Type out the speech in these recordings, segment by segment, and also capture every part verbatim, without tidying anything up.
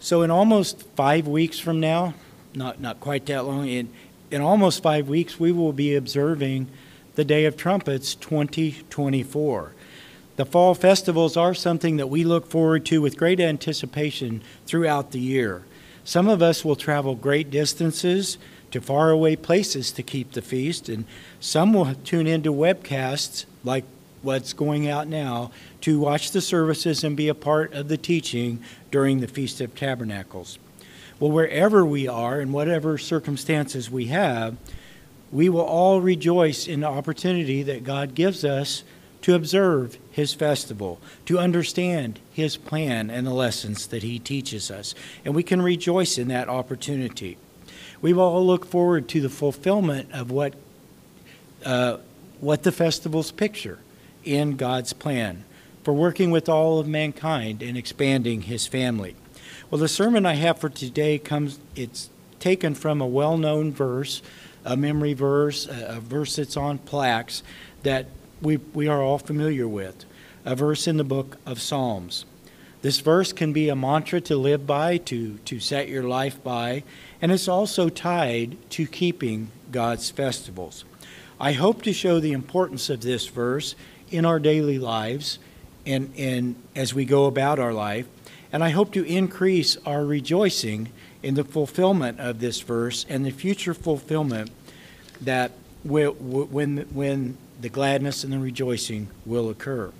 So in almost five weeks from now, not not quite that long, in, in almost five weeks, we will be observing the Day of Trumpets twenty twenty-four. The fall festivals are something that we look forward to with great anticipation throughout the year. Some of us will travel great distances to faraway places to keep the feast, and some will tune into webcasts like what's going out now to watch the services and be a part of the teaching during the Feast of Tabernacles. Well, wherever we are and whatever circumstances we have, we will all rejoice in the opportunity that God gives us to observe His festival, to understand His plan and the lessons that He teaches us. And we can rejoice in that opportunity. We will all look forward to the fulfillment of what, uh, what the festivals picture in God's plan for working with all of mankind and expanding His family. Well, the sermon I have for today comes, it's taken from a well-known verse, a memory verse, a verse that's on plaques that we, we are all familiar with, a verse in the book of Psalms. This verse can be a mantra to live by, to, to set your life by, and it's also tied to keeping God's festivals. I hope to show the importance of this verse in our daily lives and, and as we go about our life, and I hope to increase our rejoicing in the fulfillment of this verse and the future fulfillment that will, when, when the gladness and the rejoicing will occur.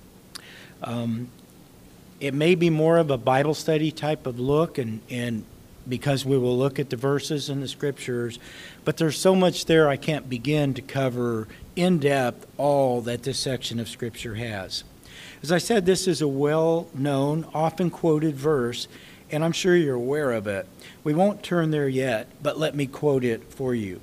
Um, it may be more of a Bible study type of look, and, and because we will look at the verses and the scriptures, but there's so much there I can't begin to cover in depth all that this section of scripture has. As I said, this is a well-known, often quoted verse, and I'm sure you're aware of it. We won't turn there yet, but let me quote it for you.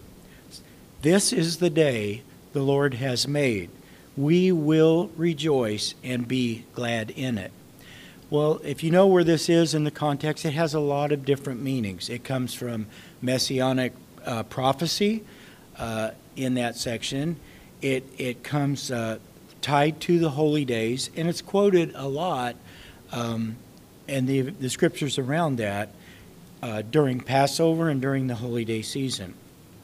This is the day the Lord has made. We will rejoice and be glad in it. Well, if you know where this is in the context, it has a lot of different meanings. It comes from messianic uh, prophecy uh, in that section. It, it comes uh, tied to the holy days, and it's quoted a lot, um, and the, the scriptures around that uh, during Passover and during the holy day season.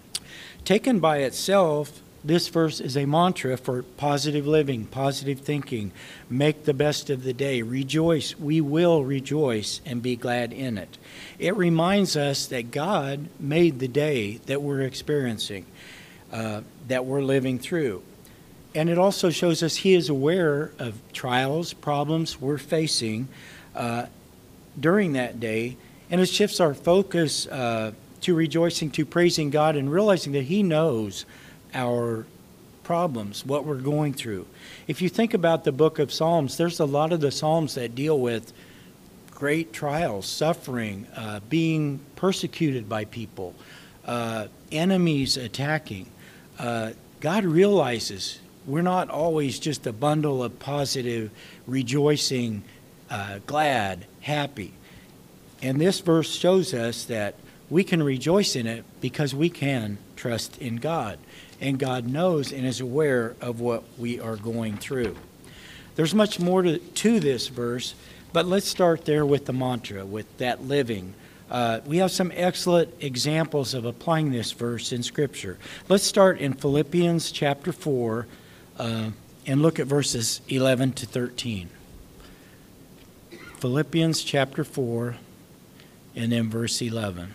Taken by itself, this verse is a mantra for positive living, positive thinking. Make the best of the day. Rejoice. We will rejoice and be glad in it. It reminds us that God made the day that we're experiencing, uh, that we're living through. And it also shows us He is aware of trials, problems we're facing uh, during that day. And it shifts our focus uh, to rejoicing, to praising God, and realizing that He knows our problems, what we're going through. If you think about the book of Psalms, there's a lot of the Psalms that deal with great trials, suffering, uh, being persecuted by people, uh, enemies attacking. Uh, God realizes we're not always just a bundle of positive, rejoicing, uh, glad, happy. And this verse shows us that we can rejoice in it because we can trust in God. And God knows and is aware of what we are going through. There's much more to, to this verse, but let's start there with the mantra, with that living. Uh, we have some excellent examples of applying this verse in Scripture. Let's start in Philippians chapter four uh, and look at verses eleven to thirteen. Philippians chapter four and then verse eleven.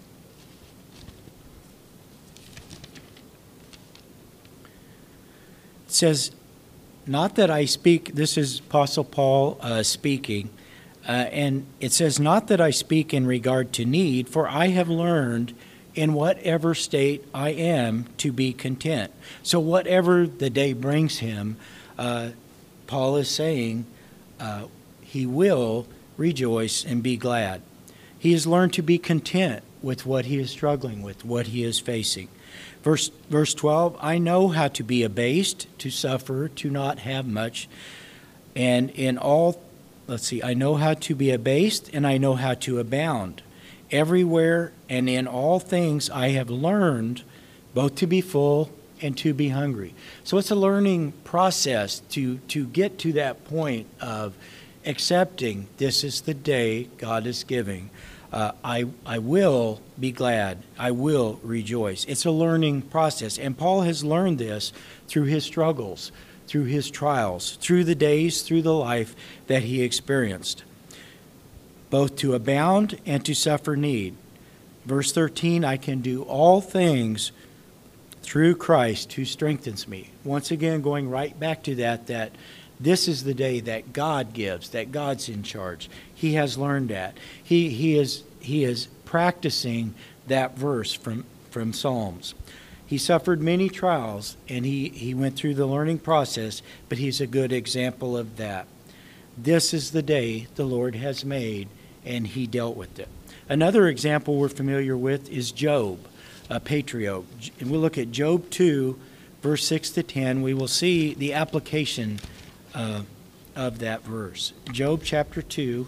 It says, not that I speak, this is Apostle Paul uh, speaking, uh, and it says, not that I speak in regard to need, for I have learned in whatever state I am to be content. So whatever the day brings him, uh, Paul is saying uh, he will rejoice and be glad. He has learned to be content with what he is struggling with, what he is facing. Verse, verse twelve, I know how to be abased, to suffer, to not have much. And in all, let's see, I know how to be abased, and I know how to abound. Everywhere and in all things I have learned both to be full and to be hungry. So it's a learning process to, to get to that point of accepting this is the day God is giving. Uh, I, I will be glad. I will rejoice. It's a learning process. And Paul has learned this through his struggles, through his trials, through the days, through the life that he experienced, both to abound and to suffer need. Verse thirteen, I can do all things through Christ who strengthens me. Once again, going right back to that, that this is the day that God gives, that God's in charge. He has learned that. He he is he is practicing that verse from, from Psalms. He suffered many trials, and he, he went through the learning process, but he's a good example of that. This is the day the Lord has made, and he dealt with it. Another example we're familiar with is Job, a patriarch. And we'll look at Job two, verse six to ten. We will see the application uh, of that verse. Job chapter two.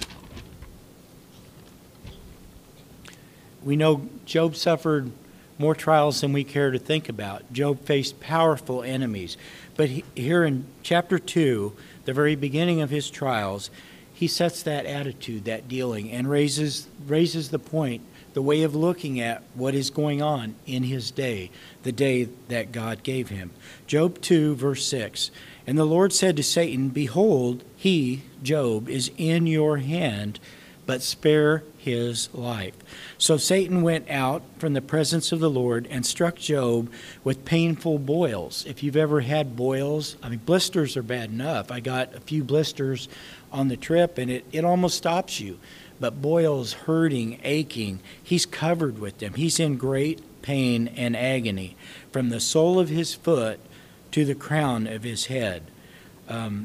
We know Job suffered more trials than we care to think about. Job faced powerful enemies. But he, here in chapter two, the very beginning of his trials, he sets that attitude, that dealing, and raises raises the point, the way of looking at what is going on in his day, the day that God gave him. Job two, verse six, and the Lord said to Satan, behold, he, Job, is in your hand, but spare his life. So Satan went out from the presence of the Lord and struck Job with painful boils. If you've ever had boils, I mean, blisters are bad enough. I got a few blisters on the trip, and it, it almost stops you. But boils, hurting, aching, he's covered with them. He's in great pain and agony from the sole of his foot to the crown of his head. Um,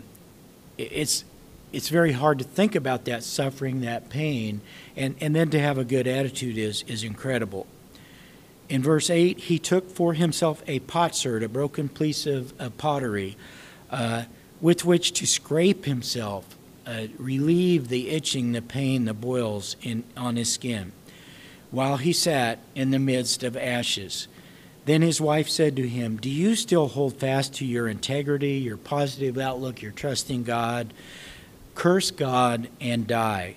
it's It's very hard to think about that suffering, that pain, and, and then to have a good attitude is, is incredible. In verse eight, he took for himself a potsherd, a broken piece of, of pottery, uh, with which to scrape himself, uh, relieve the itching, the pain, the boils in, on his skin, while he sat in the midst of ashes. Then his wife said to him, do you still hold fast to your integrity, your positive outlook, your trust in God? Curse God and die.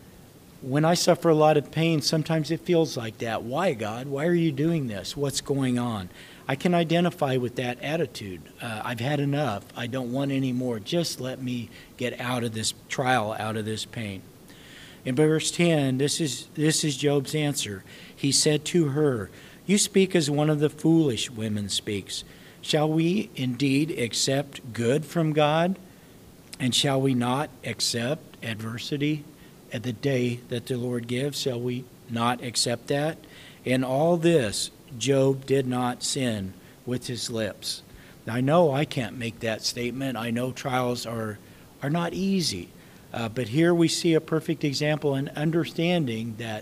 When I suffer a lot of pain, sometimes it feels like that. Why, God? Why are you doing this? What's going on? I can identify with that attitude. Uh, I've had enough. I don't want any more. Just let me get out of this trial, out of this pain. In verse ten, this is, this is Job's answer. He said to her, you speak as one of the foolish women speaks. Shall we indeed accept good from God? And shall we not accept adversity at the day that the Lord gives? Shall we not accept that? In all this, Job did not sin with his lips. Now, I know I can't make that statement. I know trials are, are not easy. Uh, but here we see a perfect example in understanding that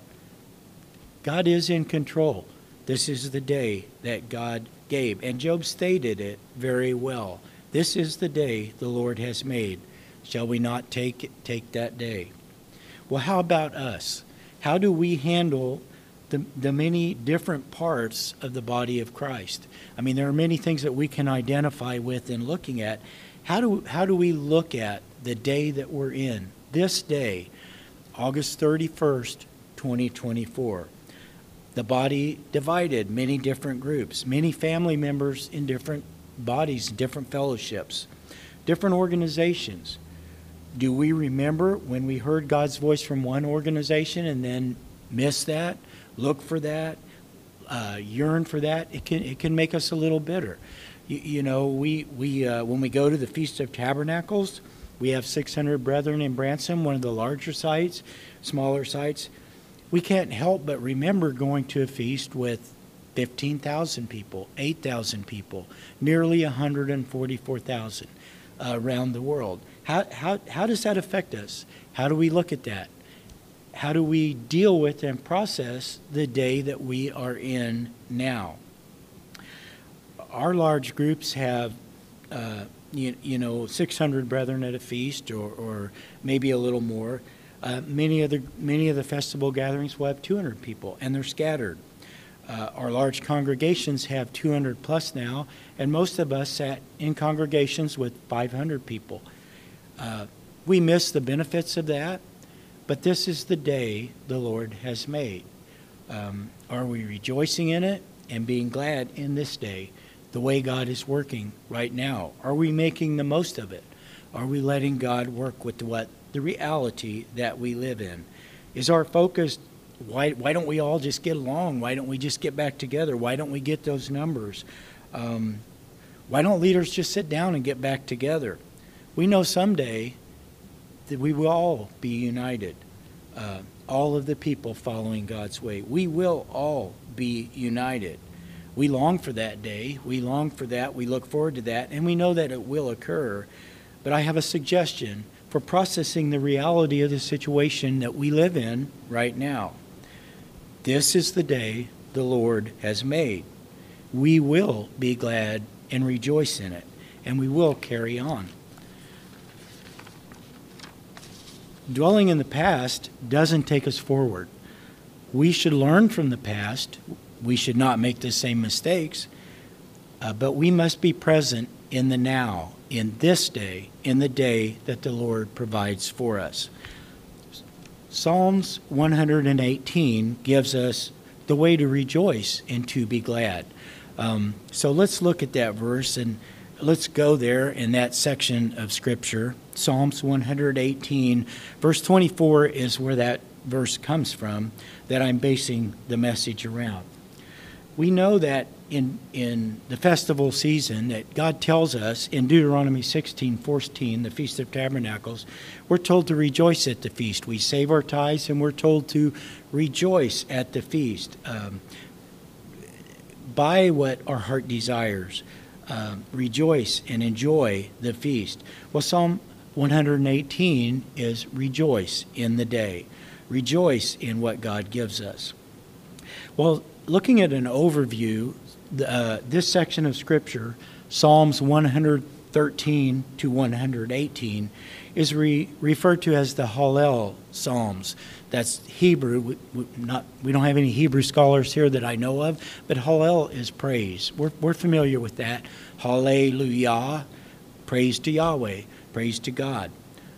God is in control. This is the day that God gave. And Job stated it very well. This is the day the Lord has made. Shall we not take it, take that day? Well, how about us? How do we handle the, the many different parts of the body of Christ? I mean, there are many things that we can identify with in looking at. How do, how do we look at the day that we're in, this day, August thirty-first, twenty twenty-four? The body divided, many different groups, many family members in different bodies, different fellowships, different organizations. Do we remember when we heard God's voice from one organization and then miss that, look for that, uh, yearn for that? It can it can make us a little bitter. You, you know, we we uh, when we go to the Feast of Tabernacles, we have six hundred brethren in Branson, one of the larger sites, smaller sites. We can't help but remember going to a feast with fifteen thousand people, eight thousand people, nearly one hundred forty-four thousand uh, around the world. How, how, how does that affect us? How do we look at that? How do we deal with and process the day that we are in now? Our large groups have, uh, you, you know, six hundred brethren at a feast, or, or maybe a little more. Uh, many of the many of the festival gatherings will have two hundred people, and they're scattered. Uh, our large congregations have two hundred plus now, and most of us sat in congregations with five hundred people. Uh, we miss the benefits of that, but this is the day the Lord has made. Um, are we rejoicing in it and being glad in this day, the way God is working right now? Are we making the most of it? Are we letting God work with what the reality that we live in? Is our focus, why, why don't we all just get along? Why don't we just get back together? Why don't we get those numbers? Um, why don't leaders just sit down and get back together? We know someday that we will all be united. Uh, all of the people following God's way. We will all be united. We long for that day. We long for that. We look forward to that. And we know that it will occur. But I have a suggestion for processing the reality of the situation that we live in right now. This is the day the Lord has made. We will be glad and rejoice in it. And we will carry on. Dwelling in the past doesn't take us forward. We should learn from the past. We should not make the same mistakes. Uh, but we must be present in the now, in this day, in the day that the Lord provides for us. Psalms one hundred eighteen gives us the way to rejoice and to be glad. Um, so let's look at that verse and let's go there in that section of Scripture. Psalms one hundred eighteen, verse twenty-four is where that verse comes from that I'm basing the message around. We know that in in the festival season that God tells us in Deuteronomy sixteen fourteen, the Feast of Tabernacles, we're told to rejoice at the feast. We save our tithes and we're told to rejoice at the feast. Um, buy what our heart desires. Uh, rejoice and enjoy the feast. Well, Psalm one hundred eighteen is rejoice in the day. Rejoice in what God gives us. Well, looking at an overview, uh, this section of Scripture, Psalms one hundred thirteen to one hundred eighteen, is re- referred to as the Hallel Psalms. That's Hebrew. We, we, not, we don't have any Hebrew scholars here that I know of, but Hallel is praise. We're, we're familiar with that. Hallelujah, praise to Yahweh, praise to God.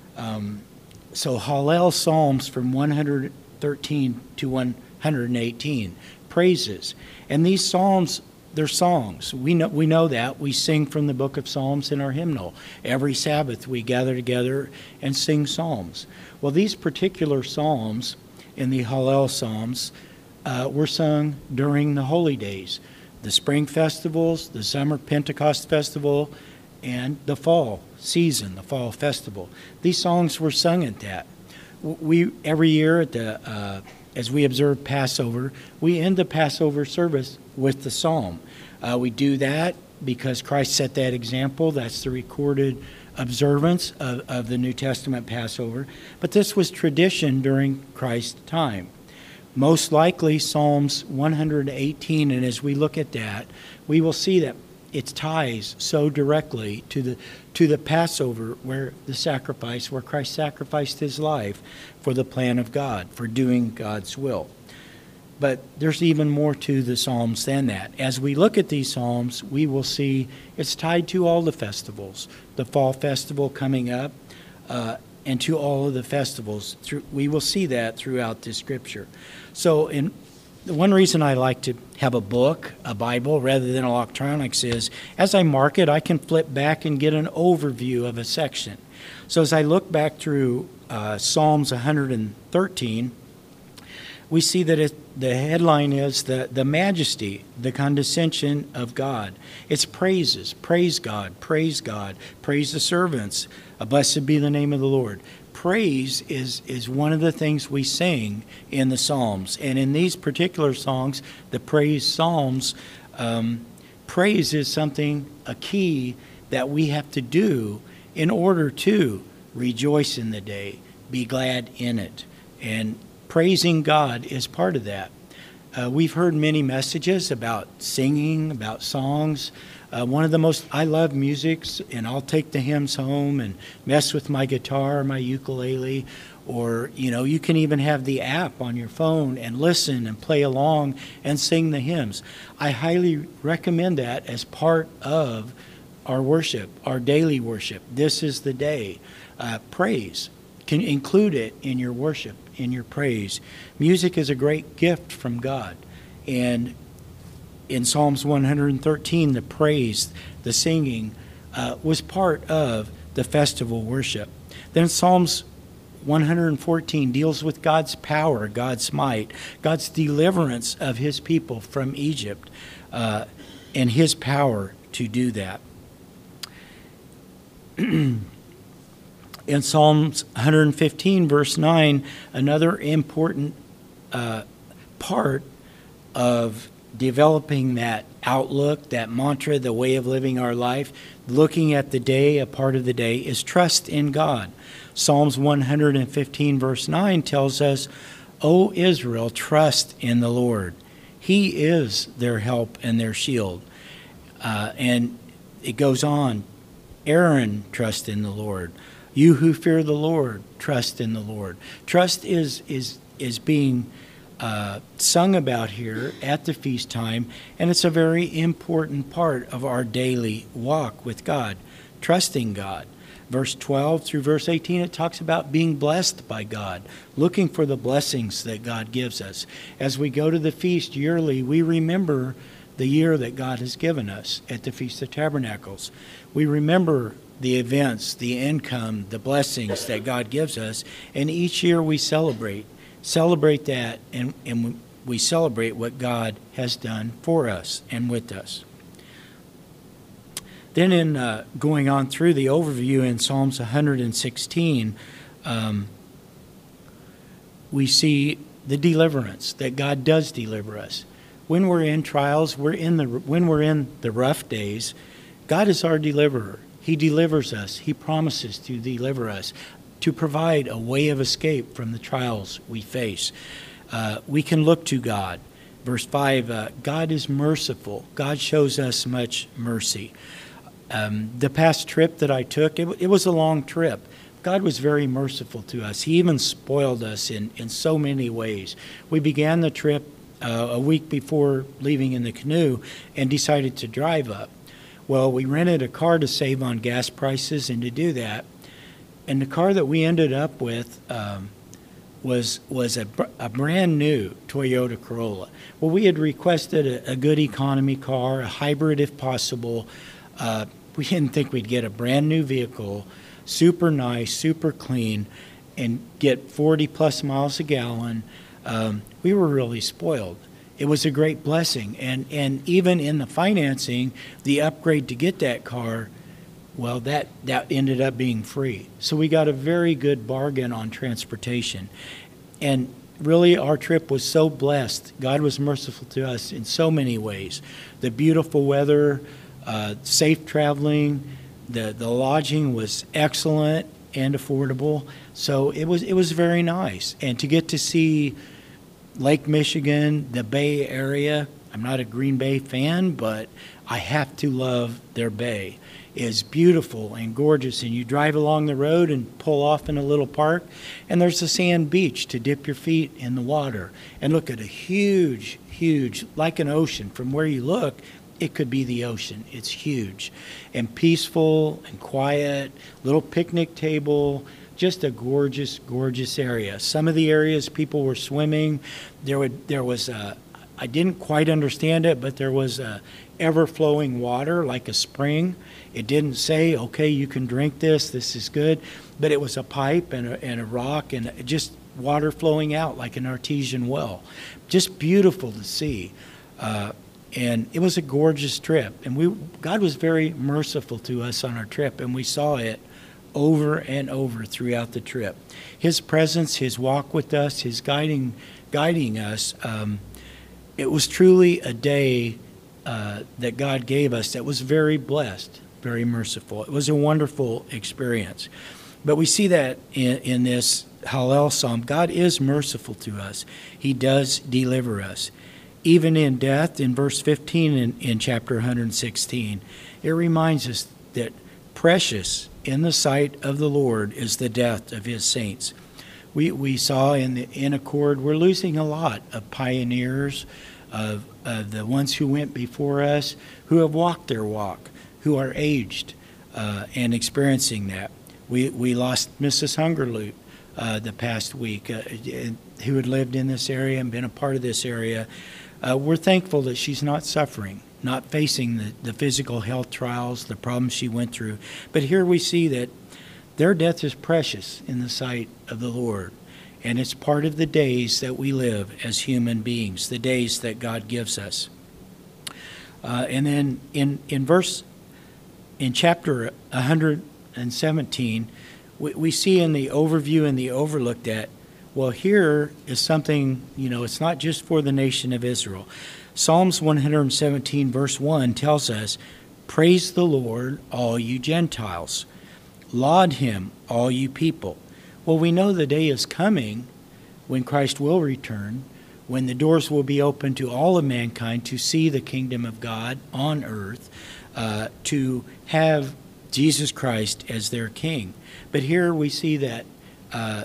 Um, so Hallel Psalms from one hundred thirteen to one hundred eighteen, praises. And these psalms, they're songs. We know, we know that. We sing from the book of Psalms in our hymnal. Every Sabbath we gather together and sing psalms. Well, these particular psalms in the Hallel Psalms uh, were sung during the holy days, the spring festivals, the summer Pentecost festival, and the fall season, the fall festival. These songs were sung at that. We every year at the uh, as we observe Passover, we end the Passover service with the psalm. Uh, we do that because Christ set that example. That's the recorded observance of, of the New Testament Passover. But this was tradition during Christ's time. Most likely Psalms one hundred eighteen, and as we look at that, we will see that it ties so directly to the to the Passover, where the sacrifice, where Christ sacrificed his life for the plan of God, for doing God's will. But there's even more to the Psalms than that. As we look at these Psalms, we will see it's tied to all the festivals, the fall festival coming up, uh, and to all of the festivals. We will see that throughout the Scripture. So in the one reason I like to have a book, a Bible, rather than electronics is, as I mark it, I can flip back and get an overview of a section. So as I look back through uh, Psalms one hundred thirteen, we see that it, the headline is the, the majesty, the condescension of God. It's praises. Praise God, praise God, praise the servants. Uh, blessed be the name of the Lord. Praise is, is one of the things we sing in the Psalms. And in these particular songs, the praise Psalms, um, praise is something, a key that we have to do in order to rejoice in the day, be glad in it. And praising God is part of that. Uh, we've heard many messages about singing, about songs. Uh, one of the most, I love music, and I'll take the hymns home and mess with my guitar or my ukulele, or, you know, you can even have the app on your phone and listen and play along and sing the hymns. I highly recommend that as part of our worship, our daily worship. This is the day. uh, praise. Can include it in your worship, in your praise. Music is a great gift from God. And in Psalms one hundred thirteen, the praise, the singing, uh, was part of the festival worship. Then Psalms one hundred fourteen deals with God's power, God's might, God's deliverance of his people from Egypt, uh, and his power to do that. In Psalms one hundred fifteen, verse nine, another important uh, part of developing that outlook, that mantra, the way of living our life, looking at the day, a part of the day, is trust in God. Psalms one hundred fifteen, verse nine tells us, O Israel, trust in the Lord. He is their help and their shield. Uh, and it goes on, Aaron, trust in the Lord. You who fear the Lord, trust in the Lord. Trust is is is being uh, sung about here at the feast time, and it's a very important part of our daily walk with God, trusting God. Verse twelve through verse eighteen, it talks about being blessed by God, looking for the blessings that God gives us. As we go to the feast yearly, we remember the year that God has given us at the Feast of Tabernacles. We remember the events, the income, the blessings that God gives us, and each year we celebrate. Celebrate that, and, and we celebrate what God has done for us and with us. Then in uh, going on through the overview in Psalms one hundred sixteen, um, we see the deliverance, that God does deliver us. When we're in trials, we're in the when we're in the rough days, God is our deliverer. He delivers us. He promises to deliver us, to provide a way of escape from the trials we face. Uh, we can look to God. Verse five, uh, God is merciful. God shows us much mercy. Um, the past trip that I took, it, it was a long trip. God was very merciful to us. He even spoiled us in, in so many ways. We began the trip uh, a week before leaving in the canoe and decided to drive up. Well, we rented a car to save on gas prices, and to do that, and the car that we ended up with um, was was a, a brand new Toyota Corolla. Well, we had requested a, a good economy car, a hybrid if possible. Uh, we didn't think we'd get a brand new vehicle, super nice, super clean, and get forty plus miles a gallon. Um, we were really spoiled. It was a great blessing. And, and even in the financing, the upgrade to get that car, well, that, that ended up being free. So we got a very good bargain on transportation. And really, our trip was so blessed. God was merciful to us in so many ways. The beautiful weather, uh, safe traveling, the, the lodging was excellent and affordable. So it was, it was very nice. And to get to see Lake Michigan, the Bay Area. I'm not a Green Bay fan, but I have to love their bay. It's beautiful and gorgeous, and you drive along the road and pull off in a little park, and there's a sand beach to dip your feet in the water and look at a huge, huge, like an ocean. From where you look, it could be the ocean. It's huge and peaceful and quiet, little picnic table. Just a gorgeous, gorgeous area. Some of the areas people were swimming. There would, there was a, I didn't quite understand it, but there was a ever-flowing water like a spring. It didn't say, okay, you can drink this, this is good, but it was a pipe and a, and a rock and just water flowing out like an artesian well. Just beautiful to see. Uh, and it was a gorgeous trip. And we, God was very merciful to us on our trip, and we saw it over and over throughout the trip. His presence, his walk with us, his guiding guiding us, um, it was truly a day uh, that God gave us that was very blessed, very merciful. It was a wonderful experience. But we see that in, in this Hallel Psalm. God is merciful to us. He does deliver us. Even in death, in verse fifteen in, in chapter one hundred sixteen, it reminds us that precious in the sight of the Lord is the death of his saints. We we saw in the in Accord, we're losing a lot of pioneers, of, of the ones who went before us, who have walked their walk, who are aged uh, and experiencing that. We we lost Missus Hungerloot uh, the past week, uh, who had lived in this area and been a part of this area. Uh, we're thankful that she's not suffering, not facing the, the physical health trials, the problems she went through. But here we see that their death is precious in the sight of the Lord. And it's part of the days that we live as human beings, the days that God gives us. Uh, and then in, in verse, in chapter one hundred seventeen, we, we see in the overview and the overlook that, well, here is something, you know, it's not just for the nation of Israel. Psalms one hundred seventeen, verse one tells us, "Praise the Lord, all you Gentiles. Laud him, all you people." Well, we know the day is coming when Christ will return, when the doors will be open to all of mankind to see the kingdom of God on earth, uh, to have Jesus Christ as their king. But here we see that uh,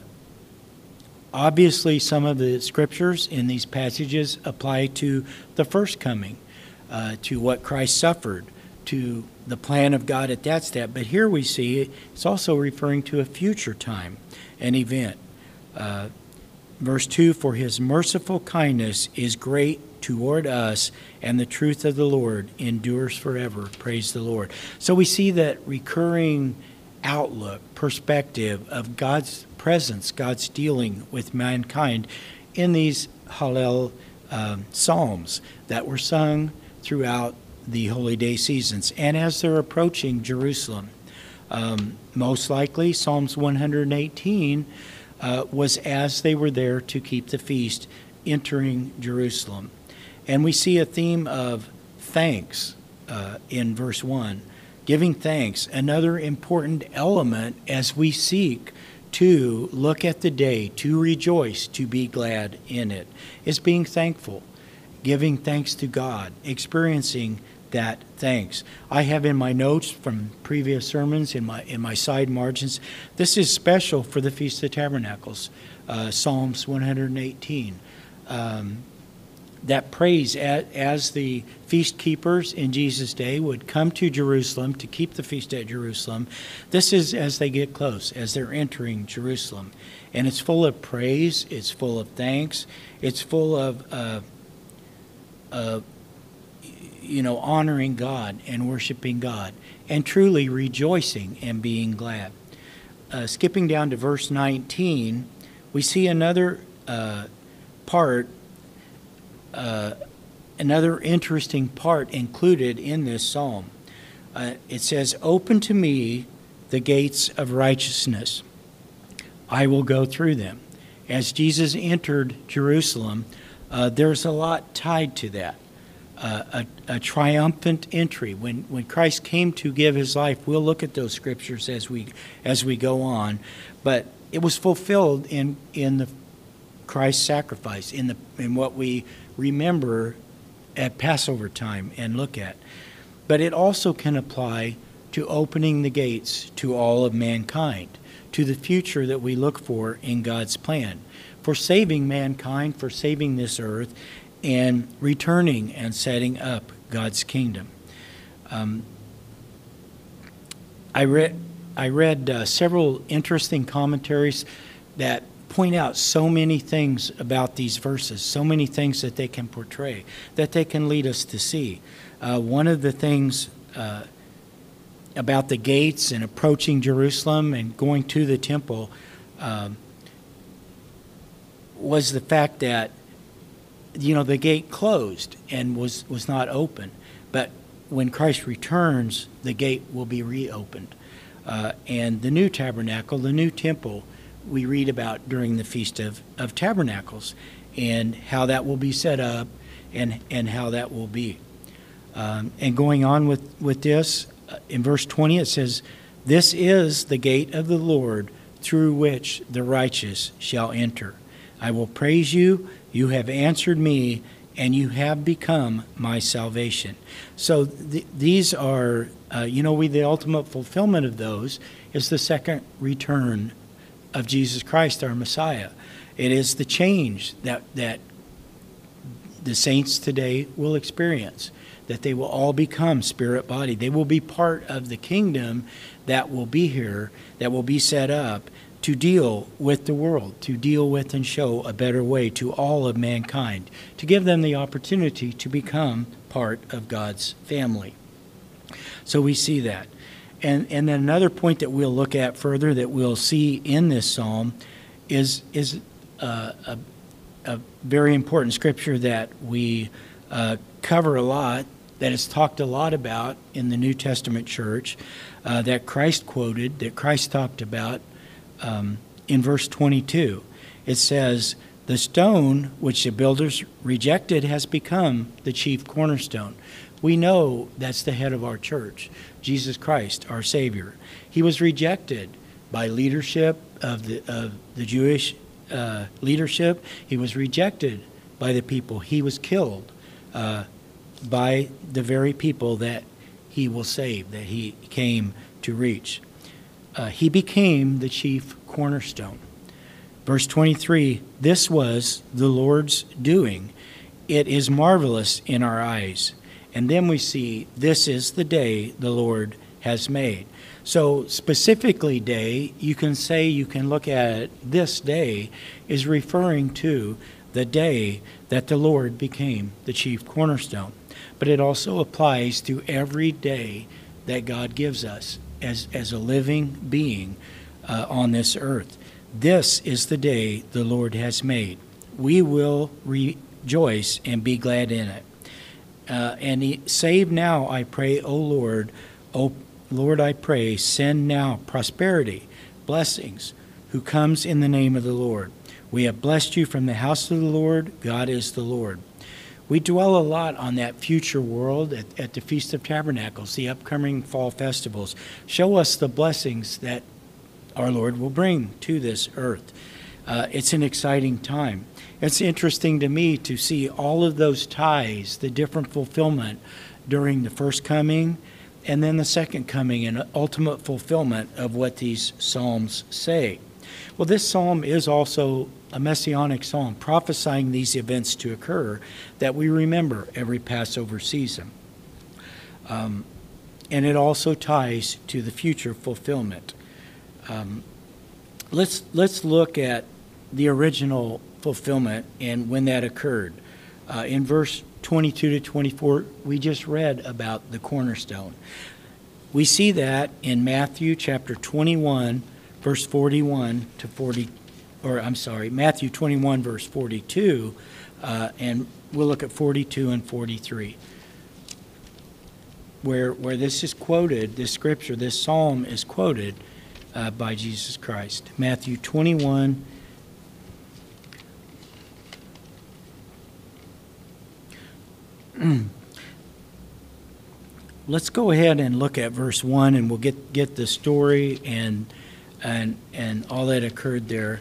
obviously some of the scriptures in these passages apply to the first coming, uh, to what Christ suffered, to the plan of God at that step. But here we see it's also referring to a future time, an event. Uh, verse two, "For his merciful kindness is great toward us, and the truth of the Lord endures forever." Praise the Lord. So we see that recurring outlook, perspective of God's presence, God's dealing with mankind in these Hallel um, psalms that were sung throughout the holy day seasons, and as they're approaching Jerusalem. Um, most likely, Psalms one hundred eighteen uh, was as they were there to keep the feast, entering Jerusalem. And we see a theme of thanks uh, in verse one. Giving thanks, another important element as we seek to look at the day, to rejoice, to be glad in it, is being thankful, giving thanks to God, experiencing that thanks. I have in my notes from previous sermons, in my in my side margins, this is special for the Feast of Tabernacles, uh, Psalms one hundred eighteen. Um, that praise as, as the feast keepers in Jesus' day would come to Jerusalem to keep the feast at Jerusalem. This is as they get close, as they're entering Jerusalem. And it's full of praise, it's full of thanks, it's full of uh, uh, you know, honoring God and worshiping God, and truly rejoicing and being glad. Uh, skipping down to verse nineteen, we see another uh, part, uh, another interesting part included in this psalm. Uh, it says, "Open to me the gates of righteousness. I will go through them." As Jesus entered Jerusalem, uh, there's a lot tied to that. Uh, a, a triumphant entry. When when Christ came to give his life, we'll look at those scriptures as we as we go on, but it was fulfilled in in the Christ's sacrifice, in the in what we remember at Passover time and look at. But it also can apply to opening the gates to all of mankind, to the future that we look for in God's plan, for saving mankind, for saving this earth, and returning and setting up God's kingdom. Um, I read I read uh, several interesting commentaries that point out so many things about these verses, so many things that they can portray, that they can lead us to see. Uh, one of the things uh, about the gates and approaching Jerusalem and going to the temple um, was the fact that, you know, the gate closed and was, was not open. But when Christ returns, the gate will be reopened. Uh, and the new tabernacle, the new temple, we read about during the Feast of, of Tabernacles, and how that will be set up and, and how that will be. Um, and going on with, with this, uh, in verse twenty it says, "This is the gate of the Lord through which the righteous shall enter. I will praise you. You have answered me, and you have become my salvation." So th- these are, uh, you know, we the ultimate fulfillment of those is the second return of Jesus Christ, our Messiah. It is the change that that the saints today will experience. that they will all become spirit body. They will be part of the kingdom that will be here, that will be set up to deal with the world, to deal with and show a better way to all of mankind, to give them the opportunity to become part of God's family. So we see that. And and then another point that we'll look at further that we'll see in this psalm is, is uh, a, a very important scripture that we uh, cover a lot, that is talked a lot about in the New Testament church, uh, that Christ quoted, that Christ talked about um, in verse twenty-two. It says, "The stone which the builders rejected has become the chief cornerstone." We know that's the head of our church, Jesus Christ, our Savior. He was rejected by leadership of the, of the Jewish uh, leadership. He was rejected by the people. He was killed uh, by the very people that he will save, that he came to reach. Uh, he became the chief cornerstone. Verse twenty-three, "This was the Lord's doing. It is marvelous in our eyes." And then we see, "This is the day the Lord has made." So specifically day, you can say, you can look at it, this day is referring to the day that the Lord became the chief cornerstone. But it also applies to every day that God gives us as, as a living being uh, on this earth. This is the day the Lord has made. We will rejoice and be glad in it. Uh, and he, save now, I pray, O Lord. O Lord, I pray, send now prosperity, blessings, who comes in the name of the Lord. We have blessed you from the house of the Lord. God is the Lord. We dwell a lot on that future world at, at the Feast of Tabernacles, the upcoming fall festivals. Show us the blessings that our Lord will bring to this earth. Uh, it's an exciting time. It's interesting to me to see all of those ties, the different fulfillment during the first coming and then the second coming and ultimate fulfillment of what these psalms say. Well, this psalm is also a messianic psalm prophesying these events to occur that we remember every Passover season. Um, and it also ties to the future fulfillment. Um, let's let's look at the original fulfillment and when that occurred. Uh, in verse twenty-two to twenty-four, we just read about the cornerstone. We see that in Matthew chapter twenty-one, verse forty-one to forty, or I'm sorry, Matthew twenty-one, verse forty-two, uh, and we'll look at forty-two and forty-three, where where this is quoted, this scripture, this psalm is quoted uh, by Jesus Christ. Matthew twenty-one. Let's go ahead and look at verse one, and we'll get, get the story and and and all that occurred there.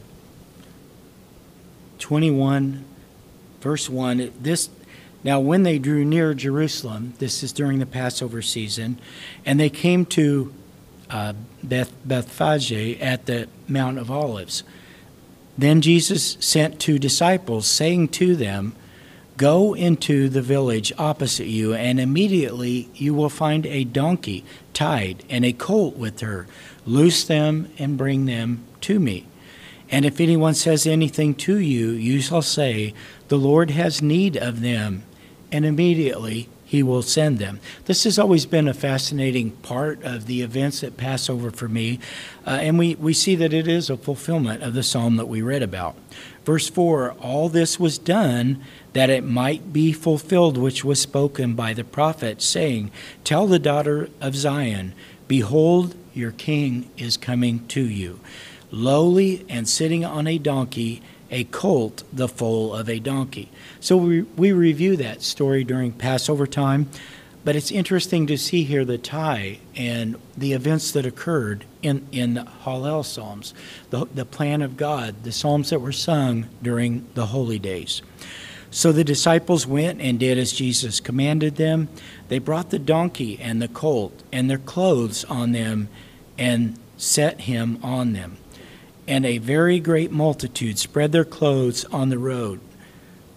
twenty-one, verse one. This now, when they drew near Jerusalem, this is during the Passover season, and they came to uh, Beth Bethphage at the Mount of Olives. Then Jesus sent two disciples, saying to them, "Go into the village opposite you, and immediately you will find a donkey tied and a colt with her. Loose them and bring them to me. And if anyone says anything to you, you shall say, 'The Lord has need of them,' and immediately he will send them." This has always been a fascinating part of the events at Passover for me, uh, and we, we see that it is a fulfillment of the psalm that we read about. Verse four, "All this was done that it might be fulfilled which was spoken by the prophet, saying, 'Tell the daughter of Zion, behold, your king is coming to you, lowly and sitting on a donkey, a colt, the foal of a donkey.'" So we, we review that story during Passover time, but it's interesting to see here the tie and the events that occurred in, in the Hallel Psalms, the, the plan of God, the psalms that were sung during the holy days. So the disciples went and did as Jesus commanded them. They brought the donkey and the colt and their clothes on them and set him on them. And a very great multitude spread their clothes on the road.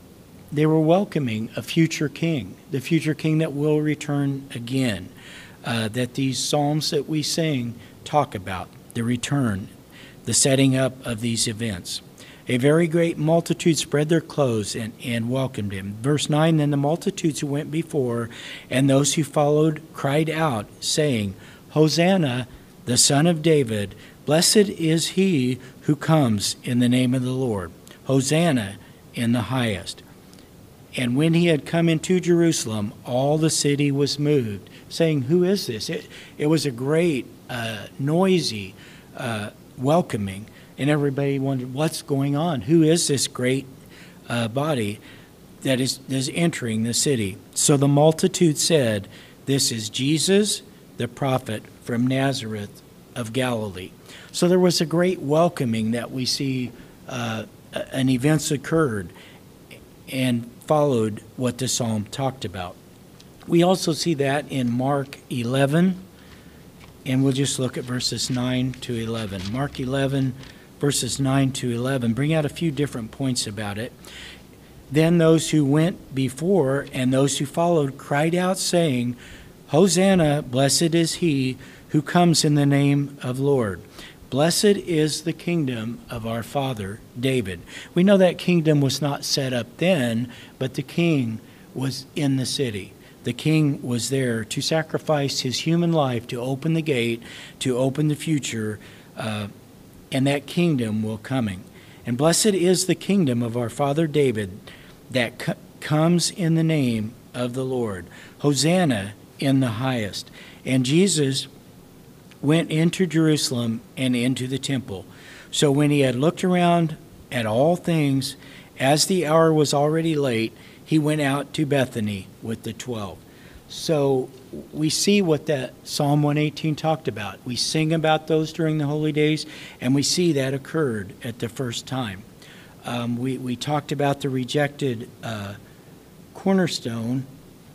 they were welcoming a future king, the future king that will return again, uh, that these psalms that we sing talk about, the return, the setting up of these events. A very great multitude spread their clothes and, and welcomed him. Verse nine, then the multitudes who went before and those who followed cried out, saying, Hosanna, the Son of David, blessed is he who comes in the name of the Lord. Hosanna in the highest. And when he had come into Jerusalem, all the city was moved, saying, who is this? It, it was a great, uh, noisy, uh, welcoming. And everybody wondered, what's going on? Who is this great uh, body that is, that is entering the city? So the multitude said, this is Jesus, the prophet from Nazareth of Galilee. So there was a great welcoming that we see, uh, an events occurred and followed what the psalm talked about. We also see that in Mark eleven, and we'll just look at verses nine to eleven. Mark eleven, verses nine to eleven, bring out a few different points about it. Then those who went before and those who followed cried out, saying, Hosanna, blessed is he who comes in the name of Lord. Blessed is the kingdom of our father David. We know that kingdom was not set up then, but the king was in the city. The king was there to sacrifice his human life, to open the gate, to open the future, uh, and that kingdom will coming. And blessed is the kingdom of our father David that co- comes in the name of the Lord. Hosanna in the highest. And Jesus went into Jerusalem and into the temple. So when he had looked around at all things, as the hour was already late, he went out to Bethany with the twelve. So we see what that Psalm one eighteen talked about. We sing about those during the holy days, and we see that occurred at the first time. Um, we, we talked about the rejected uh, cornerstone.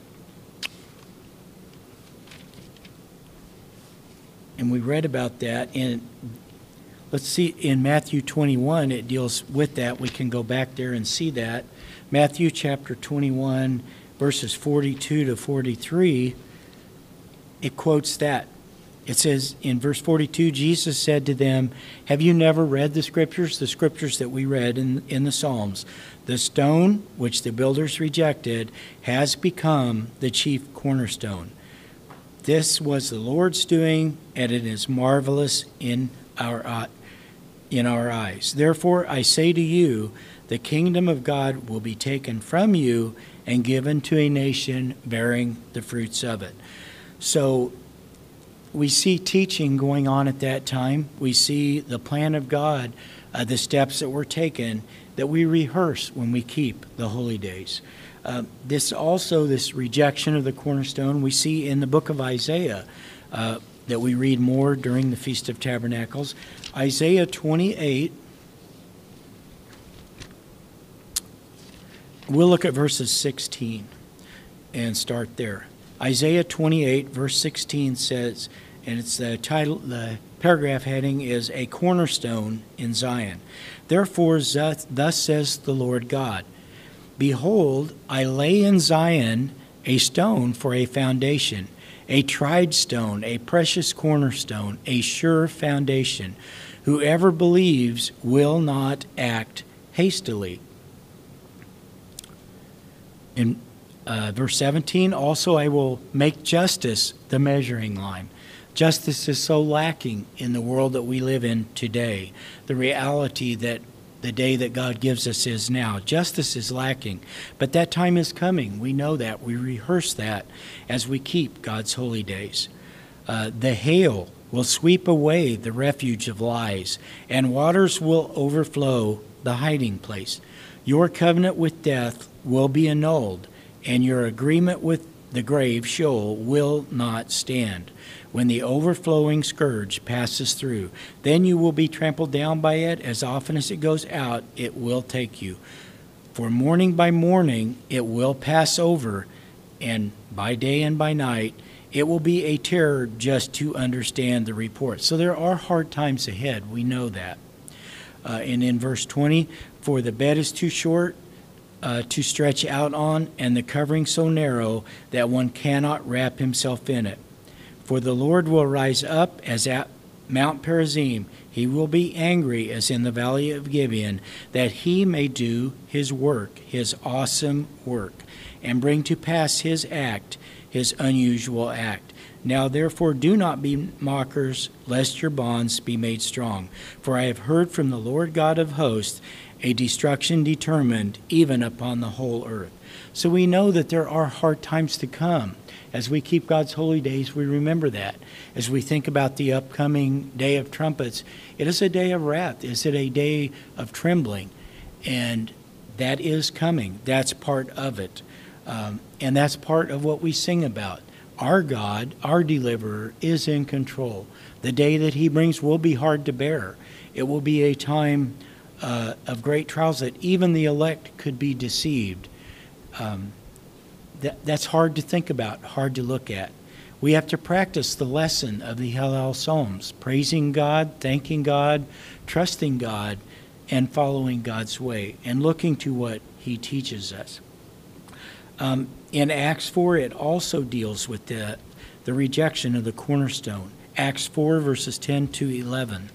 And we read about that. And let's see, in Matthew twenty-one, it deals with that. We can go back there and see that. Matthew chapter twenty-one, verses forty-two to forty-three, it quotes that. It says in verse forty-two, Jesus said to them, have you never read the scriptures? The scriptures that we read in, in the Psalms. The stone which the builders rejected has become the chief cornerstone. This was the Lord's doing, and it is marvelous in our uh, in our eyes. Therefore, I say to you, the kingdom of God will be taken from you and given to a nation bearing the fruits of it. So we see teaching going on at that time. We see the plan of God, uh, the steps that were taken, that we rehearse when we keep the holy days. Uh, this also, this rejection of the cornerstone, we see in the book of Isaiah uh, that we read more during the Feast of Tabernacles. Isaiah twenty-eight, we'll look at verses sixteen and start there. Isaiah twenty-eight, verse sixteen says, and it's the title, the paragraph heading is A Cornerstone in Zion. Therefore, thus says the Lord God, behold, I lay in Zion a stone for a foundation, a tried stone, a precious cornerstone, a sure foundation. Whoever believes will not act hastily. In uh, verse seventeen, also I will make justice the measuring line. Justice is so lacking in the world that we live in today. The reality that the day that God gives us is now. Justice is lacking, but that time is coming. We know that. We rehearse that as we keep God's holy days. Uh, the hail will sweep away the refuge of lies, and waters will overflow the hiding place. Your covenant with death will be annulled, and your agreement with the grave Sheol will not stand. When the overflowing scourge passes through, then you will be trampled down by it. As often as it goes out, it will take you. For morning by morning, it will pass over, and by day and by night, it will be a terror just to understand the report. So there are hard times ahead. We know that. Uh, and in verse twenty, for the bed is too short uh, to stretch out on, and the covering so narrow that one cannot wrap himself in it. For the Lord will rise up as at Mount Perazim. He will be angry as in the valley of Gibeon, that he may do his work, his awesome work, and bring to pass his act, his unusual act. Now therefore do not be mockers, lest your bonds be made strong. For I have heard from the Lord God of hosts a destruction determined even upon the whole earth. So we know that there are hard times to come. As we keep God's holy days, we remember that. As we think about the upcoming Day of Trumpets, it is a day of wrath. Is it a day of trembling? And that is coming. That's part of it. Um, and that's part of what we sing about. Our God, our deliverer, is in control. The day that he brings will be hard to bear. It will be a time uh, of great trials that even the elect could be deceived. Um, that, that's hard to think about, hard to look at. We have to practice the lesson of the Hallel Psalms, praising God, thanking God, trusting God, and following God's way, and looking to what he teaches us. Um, in Acts four, it also deals with the, the rejection of the cornerstone. Acts four, verses ten to eleven.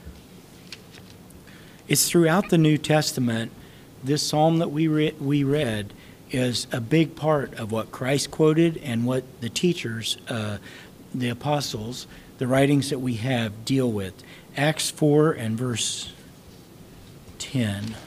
It's throughout the New Testament. This psalm that we re- we read is a big part of what Christ quoted and what the teachers, uh, the apostles, the writings that we have deal with. Acts four and verse ten.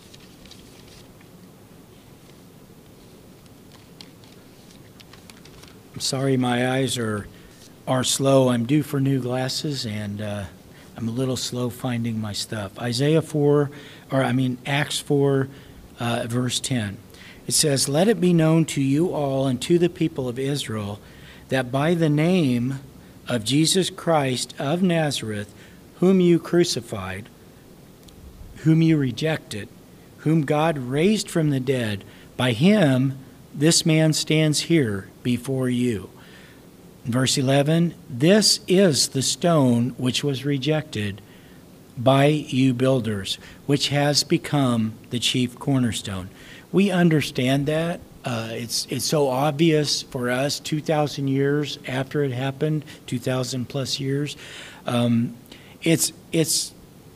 I'm sorry, my eyes are are slow. I'm due for new glasses, and uh, I'm a little slow finding my stuff. Isaiah four, or I mean Acts four, uh, verse ten. It says, "Let it be known to you all and to the people of Israel that by the name of Jesus Christ of Nazareth, whom you crucified, whom you rejected, whom God raised from the dead, by him this man stands here before you." Verse eleven, "This is the stone which was rejected by you builders, which has become the chief cornerstone." We understand that. Uh, it's it's so obvious for us two thousand years after it happened, two thousand plus years. Um, it's, it's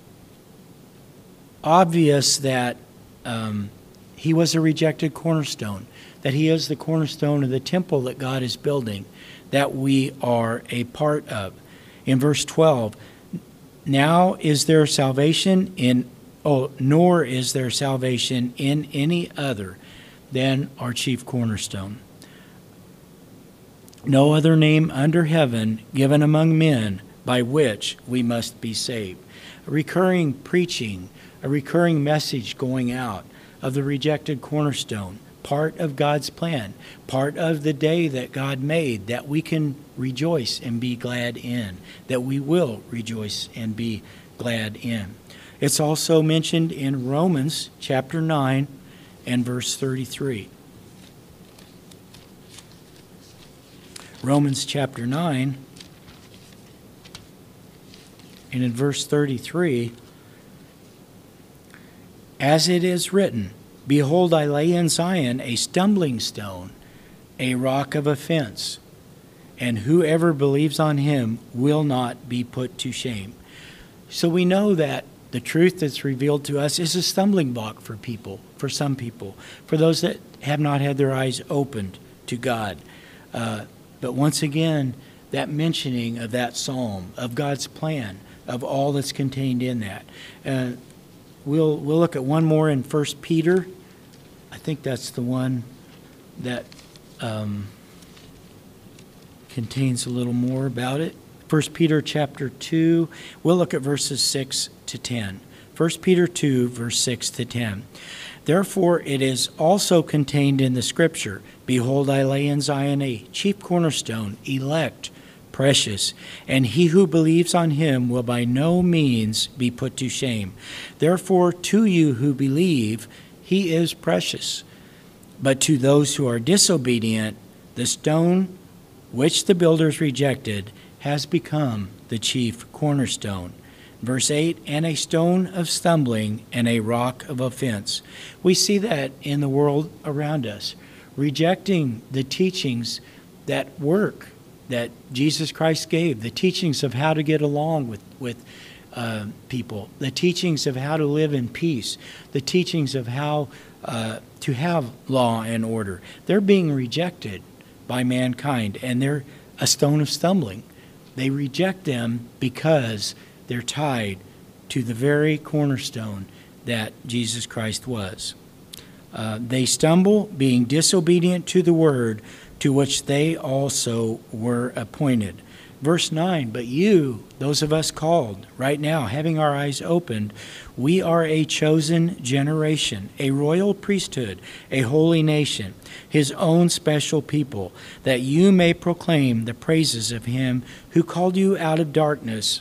obvious that um, he was a rejected cornerstone, that he is the cornerstone of the temple that God is building, that we are a part of. In verse twelve, "Now is there salvation in, oh, nor is there salvation in any other than our chief cornerstone. No other name under heaven given among men by which we must be saved." A recurring preaching, a recurring message going out of the rejected cornerstone, part of God's plan, part of the day that God made that we can rejoice and be glad in, that we will rejoice and be glad in. It's also mentioned in Romans chapter nine and verse thirty-three. Romans chapter nine and in verse thirty-three, "As it is written, behold, I lay in Zion a stumbling stone, a rock of offense, and whoever believes on him will not be put to shame." So we know that the truth that's revealed to us is a stumbling block for people, for some people, for those that have not had their eyes opened to God. Uh, but once again, that mentioning of that psalm, of God's plan, of all that's contained in that. Uh, we'll we'll look at one more in First Peter. I think that's the one that um, contains a little more about it. First Peter chapter two, we'll look at verses six to ten. First Peter two, verse six to ten. "Therefore it is also contained in the Scripture, behold, I lay in Zion a chief cornerstone, elect, precious, and he who believes on him will by no means be put to shame. Therefore to you who believe, he is precious. But to those who are disobedient, the stone which the builders rejected has become the chief cornerstone, Verse eight, and a stone of stumbling and a rock of offense. We see that in the world around us, rejecting the teachings that work, that Jesus Christ gave, the teachings of how to get along with, with uh, people, the teachings of how to live in peace, the teachings of how uh, to have law and order. They're being rejected by mankind, and they're a stone of stumbling. They reject them because they're tied to the very cornerstone that Jesus Christ was. Uh, they stumble, being disobedient to the word to which they also were appointed. Verse nine, but you, those of us called, right now, having our eyes opened, we are a chosen generation, a royal priesthood, a holy nation, his own special people, that you may proclaim the praises of him who called you out of darkness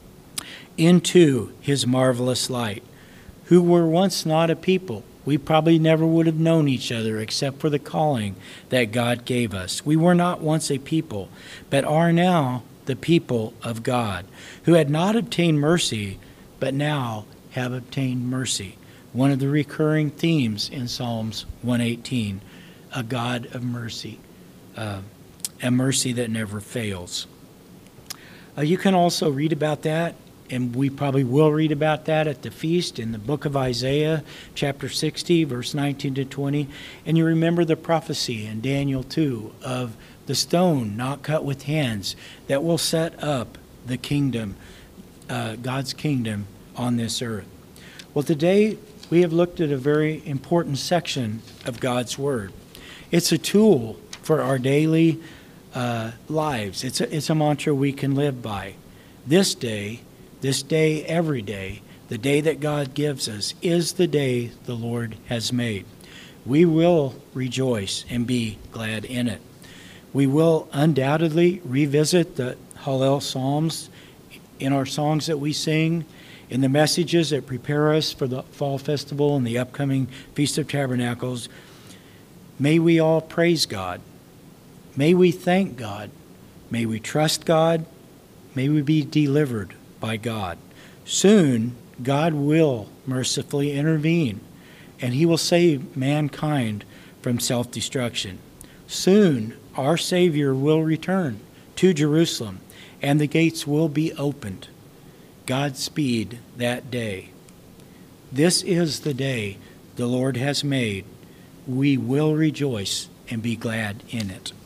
into his marvelous light, who were once not a people. We probably never would have known each other except for the calling that God gave us. We were not once a people, but are now the people of God, who had not obtained mercy, but now have obtained mercy. One of the recurring themes in Psalms one eighteen, a God of mercy, uh, a mercy that never fails. Uh, you can also read about that, and we probably will read about that at the feast in the book of Isaiah, chapter sixty, verse nineteen to twenty. And you remember the prophecy in Daniel two of the stone not cut with hands that will set up the kingdom, uh, God's kingdom on this earth. Well, today we have looked at a very important section of God's Word. It's a tool for our daily uh, lives. It's a, it's a mantra we can live by. This day, this day, every day, the day that God gives us is the day the Lord has made. We will rejoice and be glad in it. We will undoubtedly revisit the Hallel Psalms in our songs that we sing, in the messages that prepare us for the Fall Festival and the upcoming Feast of Tabernacles. May we all praise God. May we thank God. May we trust God. May we be delivered by God. Soon, God will mercifully intervene, and he will save mankind from self-destruction. Soon, our Savior will return to Jerusalem, and the gates will be opened. Godspeed that day. This is the day the Lord has made. We will rejoice and be glad in it.